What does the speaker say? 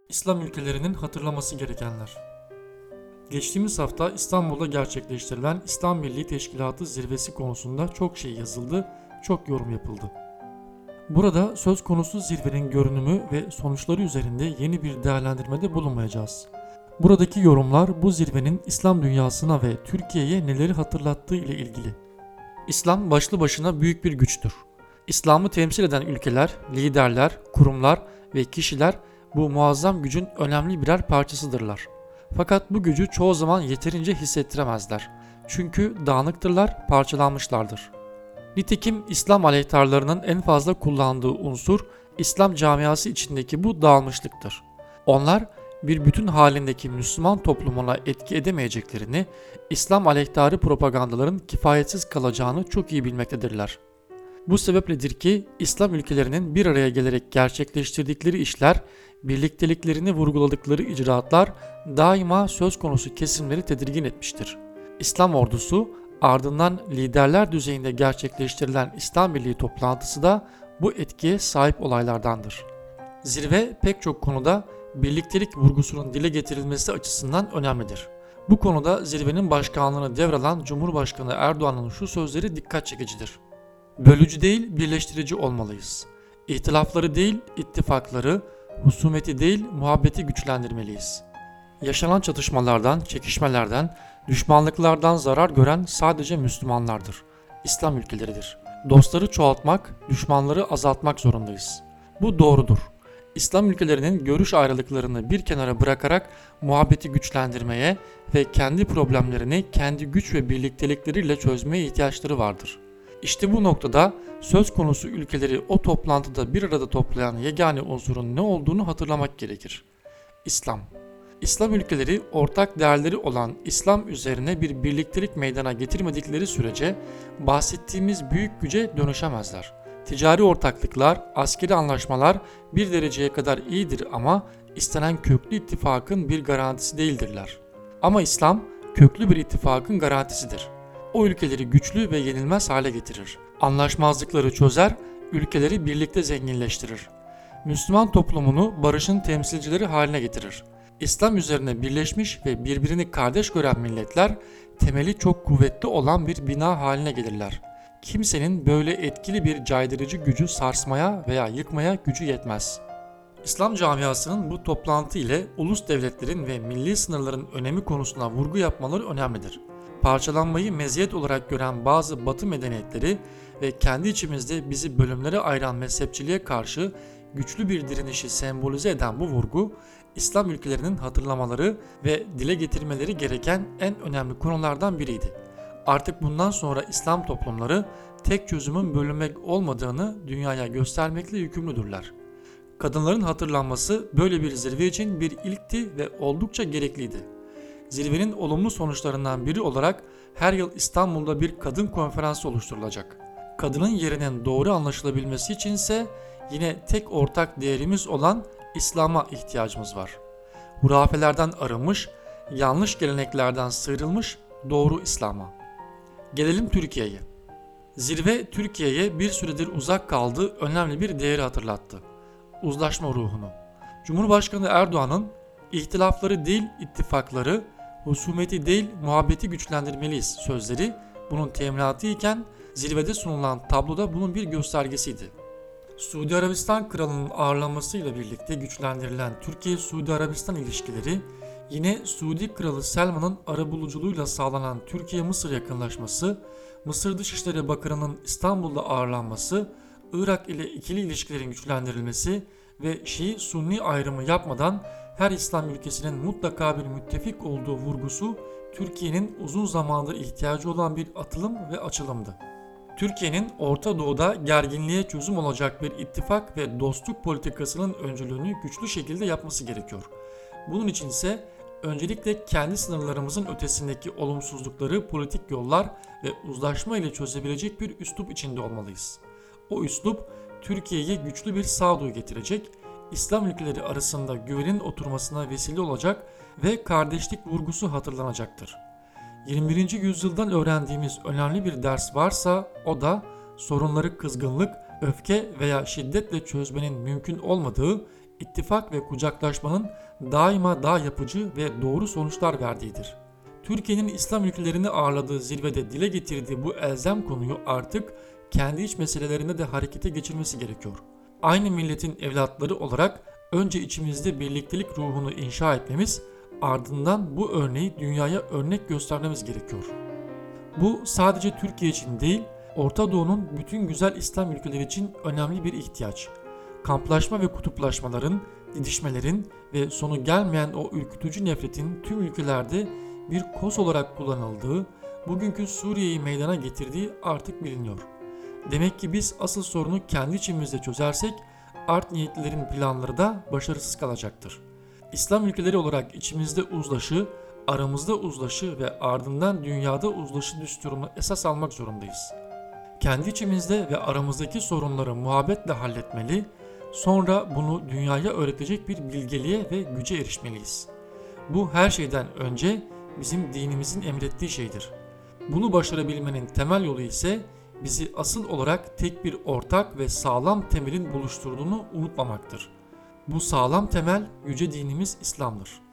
İslam ülkelerinin hatırlaması gerekenler. Geçtiğimiz hafta İstanbul'da gerçekleştirilen İslam Birliği Teşkilatı zirvesi konusunda çok şey yazıldı, çok yorum yapıldı. Burada söz konusu zirvenin görünümü ve sonuçları üzerinde yeni bir değerlendirmede bulunmayacağız. Buradaki yorumlar bu zirvenin İslam dünyasına ve Türkiye'ye neleri hatırlattığı ile ilgili. İslam başlı başına büyük bir güçtür. İslam'ı temsil eden ülkeler, liderler, kurumlar ve kişiler bu muazzam gücün önemli birer parçasıdırlar. Fakat bu gücü çoğu zaman yeterince hissettiremezler. Çünkü dağınıktırlar, parçalanmışlardır. Nitekim İslam aleyhtarlarının en fazla kullandığı unsur İslam camiası içindeki bu dağılmışlıktır. Onlar bir bütün halindeki Müslüman toplumuna etki edemeyeceklerini, İslam aleyhtarı propagandaların kifayetsiz kalacağını çok iyi bilmektedirler. Bu sebepledir ki İslam ülkelerinin bir araya gelerek gerçekleştirdikleri işler, birlikteliklerini vurguladıkları icraatlar daima söz konusu kesimleri tedirgin etmiştir. İslam ordusu ardından liderler düzeyinde gerçekleştirilen İslam Birliği toplantısı da bu etkiye sahip olaylardandır. Zirve pek çok konuda birliktelik vurgusunun dile getirilmesi açısından önemlidir. Bu konuda zirvenin başkanlığını devralan Cumhurbaşkanı Erdoğan'ın şu sözleri dikkat çekicidir. Bölücü değil, birleştirici olmalıyız. İhtilafları değil, ittifakları, husumeti değil, muhabbeti güçlendirmeliyiz. Yaşanan çatışmalardan, çekişmelerden, düşmanlıklardan zarar gören sadece Müslümanlardır. İslam ülkeleridir. Dostları çoğaltmak, düşmanları azaltmak zorundayız. Bu doğrudur. İslam ülkelerinin görüş ayrılıklarını bir kenara bırakarak muhabbeti güçlendirmeye ve kendi problemlerini kendi güç ve birliktelikleriyle çözmeye ihtiyaçları vardır. İşte bu noktada söz konusu ülkeleri o toplantıda bir arada toplayan yegane unsurun ne olduğunu hatırlamak gerekir. İslam. İslam ülkeleri ortak değerleri olan İslam üzerine bir birliktelik meydana getirmedikleri sürece bahsettiğimiz büyük güce dönüşemezler. Ticari ortaklıklar, askeri anlaşmalar bir dereceye kadar iyidir ama istenen köklü ittifakın bir garantisi değildirler. Ama İslam köklü bir ittifakın garantisidir. O ülkeleri güçlü ve yenilmez hale getirir. Anlaşmazlıkları çözer, ülkeleri birlikte zenginleştirir. Müslüman toplumunu barışın temsilcileri haline getirir. İslam üzerine birleşmiş ve birbirini kardeş gören milletler temeli çok kuvvetli olan bir bina haline gelirler. Kimsenin böyle etkili bir caydırıcı gücü sarsmaya veya yıkmaya gücü yetmez. İslam camiasının bu toplantı ile ulus devletlerin ve milli sınırların önemi konusuna vurgu yapmaları önemlidir. Parçalanmayı meziyet olarak gören bazı Batı medeniyetleri ve kendi içimizde bizi bölümlere ayıran mezhepçiliğe karşı güçlü bir direnişi sembolize eden bu vurgu, İslam ülkelerinin hatırlamaları ve dile getirmeleri gereken en önemli konulardan biriydi. Artık bundan sonra İslam toplumları tek çözümün bölünmek olmadığını dünyaya göstermekle yükümlüdürler. Kadınların hatırlanması böyle bir zirve için bir ilkti ve oldukça gerekliydi. Zirvenin olumlu sonuçlarından biri olarak her yıl İstanbul'da bir kadın konferansı oluşturulacak. Kadının yerinin doğru anlaşılabilmesi içinse yine tek ortak değerimiz olan İslam'a ihtiyacımız var. Hurafelerden arınmış, yanlış geleneklerden sıyrılmış doğru İslam'a. Gelelim Türkiye'ye. Zirve Türkiye'ye bir süredir uzak kaldığı önemli bir değeri hatırlattı. Uzlaşma ruhunu. Cumhurbaşkanı Erdoğan'ın ihtilafları değil ittifakları, husumeti değil muhabbeti güçlendirmeliyiz sözleri bunun teminatı iken zirvede sunulan tabloda bunun bir göstergesiydi. Suudi Arabistan Kralı'nın ağırlanmasıyla birlikte güçlendirilen Türkiye-Suudi Arabistan ilişkileri, yine Suudi Kralı Selman'ın arabuluculuğuyla sağlanan Türkiye-Mısır yakınlaşması, Mısır Dışişleri Bakanı'nın İstanbul'da ağırlanması, Irak ile ikili ilişkilerin güçlendirilmesi ve Şii-Sunni ayrımı yapmadan her İslam ülkesinin mutlaka bir müttefik olduğu vurgusu Türkiye'nin uzun zamandır ihtiyacı olan bir atılım ve açılımdı. Türkiye'nin Orta Doğu'da gerginliğe çözüm olacak bir ittifak ve dostluk politikasının öncülüğünü güçlü şekilde yapması gerekiyor. Bunun için ise öncelikle kendi sınırlarımızın ötesindeki olumsuzlukları politik yollar ve uzlaşma ile çözebilecek bir üslup içinde olmalıyız. O üslup Türkiye'ye güçlü bir sağduyu getirecek, İslam ülkeleri arasında güvenin oturmasına vesile olacak ve kardeşlik vurgusu hatırlanacaktır. 21. yüzyıldan öğrendiğimiz önemli bir ders varsa o da sorunları kızgınlık, öfke veya şiddetle çözmenin mümkün olmadığı, ittifak ve kucaklaşmanın daima daha yapıcı ve doğru sonuçlar verdiğidir. Türkiye'nin İslam ülkelerini ağırladığı zirvede dile getirdiği bu elzem konuyu artık kendi iç meselelerinde de harekete geçirmesi gerekiyor. Aynı milletin evlatları olarak önce içimizde birliktelik ruhunu inşa etmemiz, ardından bu örneği dünyaya örnek göstermemiz gerekiyor. Bu sadece Türkiye için değil, Orta Doğu'nun bütün güzel İslam ülkeleri için önemli bir ihtiyaç. Kamplaşma ve kutuplaşmaların, didişmelerin ve sonu gelmeyen o ürkütücü nefretin tüm ülkelerde bir koz olarak kullanıldığı, bugünkü Suriye'yi meydana getirdiği artık biliniyor. Demek ki biz asıl sorunu kendi içimizde çözersek, art niyetlilerin planları da başarısız kalacaktır. İslam ülkeleri olarak içimizde uzlaşı, aramızda uzlaşı ve ardından dünyada uzlaşı düsturunu esas almak zorundayız. Kendi içimizde ve aramızdaki sorunları muhabbetle halletmeli, sonra bunu dünyaya öğretecek bir bilgeliğe ve güce erişmeliyiz. Bu her şeyden önce bizim dinimizin emrettiği şeydir. Bunu başarabilmenin temel yolu ise bizi asıl olarak tek bir ortak ve sağlam temelin buluşturduğunu unutmamaktır. Bu sağlam temel yüce dinimiz İslam'dır.